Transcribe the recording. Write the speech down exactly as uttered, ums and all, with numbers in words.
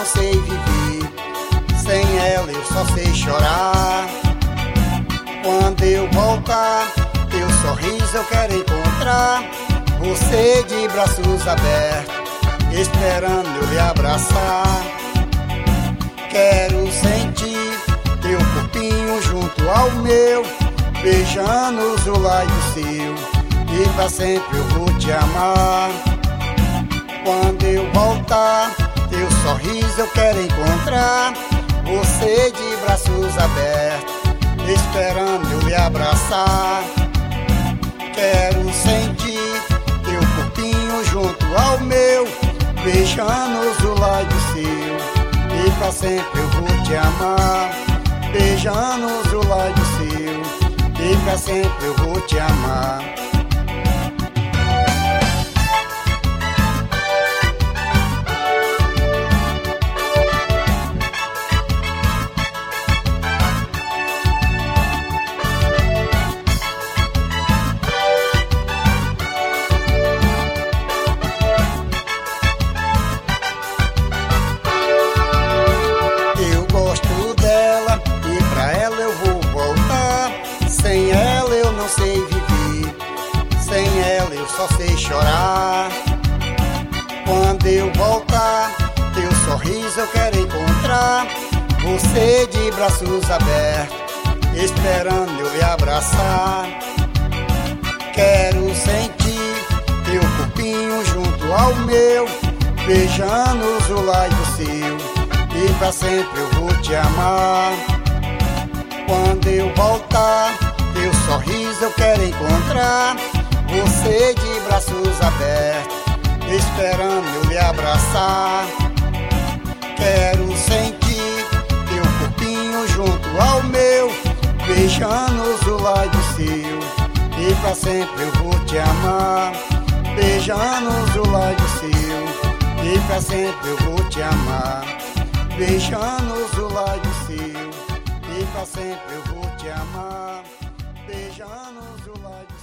não sei viver, sem ela eu só sei chorar. Quando eu voltar, teu sorriso eu quero encontrar, você de braços abertos, esperando eu lhe abraçar. Quero sentir teu corpinho junto ao meu, beijando o lado seu, e pra sempre eu vou te amar. Quando eu voltar, teu sorriso eu quero encontrar, você de braços abertos, esperando eu lhe abraçar. Quero sentir teu corpinho junto ao meu, beijando o lado seu, e pra sempre eu vou te amar. Beijando o lado seu, e pra sempre eu vou te amar. Sem ela eu não sei viver, sem ela eu só sei chorar. Quando eu voltar, teu sorriso eu quero encontrar, você de braços abertos, esperando eu lhe abraçar. Quero sentir teu corpinho junto ao meu, beijando o lado seu, e pra sempre eu vou te amar. Quando eu voltar, teu sorriso eu quero encontrar, você de braços abertos, esperando eu lhe abraçar. Quero sentir teu corpinho junto ao meu, beijando o lado seu, e pra sempre eu vou te amar. Beijando o lado seu, e pra sempre eu vou te amar. Beijando o lado seu, e pra sempre eu vou te amar. Beijando o lado